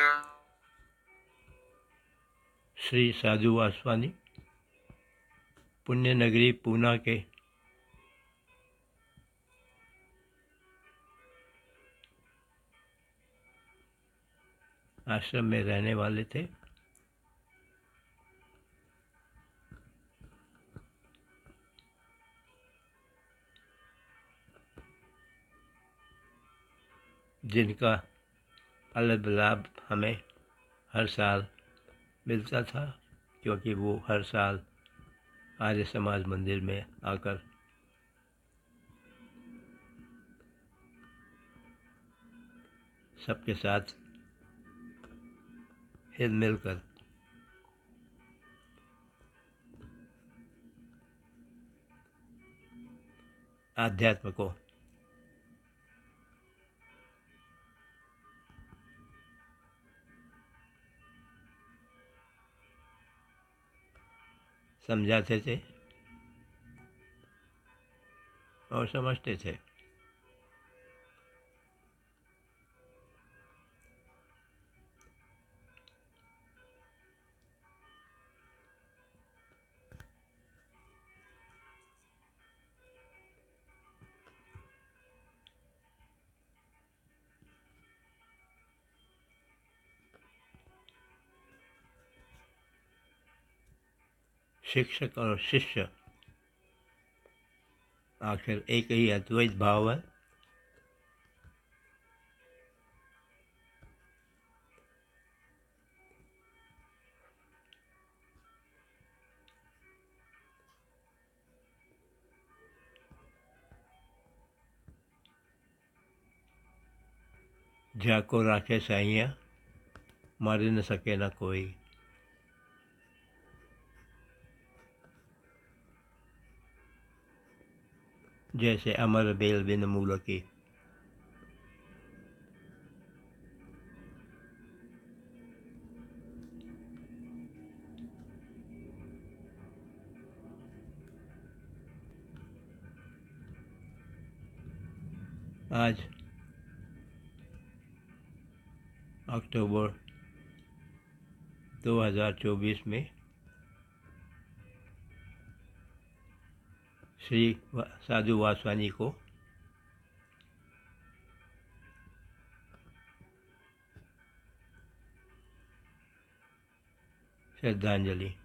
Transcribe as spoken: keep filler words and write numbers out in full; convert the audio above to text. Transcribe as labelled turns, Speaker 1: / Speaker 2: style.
Speaker 1: श्री साधु वासवानी पुण्य नगरी पूना के आश्रम में रहने वाले थे। जिनका अलग लाभ हमें हर साल मिलता था, क्योंकि वो हर साल आर्य समाज मंदिर में आकर सबके साथ हिल मिल कर आध्यात्म को समझाते थे और समझते थे। शिक्षक और शिष्य आखिर एक ही अद्वैत भाव है। जाको राखे साइया मारे न सके न कोई। जैसे अमर बेल बिन मूल की। आज अक्टूबर दो हज़ार चौबीस में श्री साधु वासवानी को श्रद्धांजलि।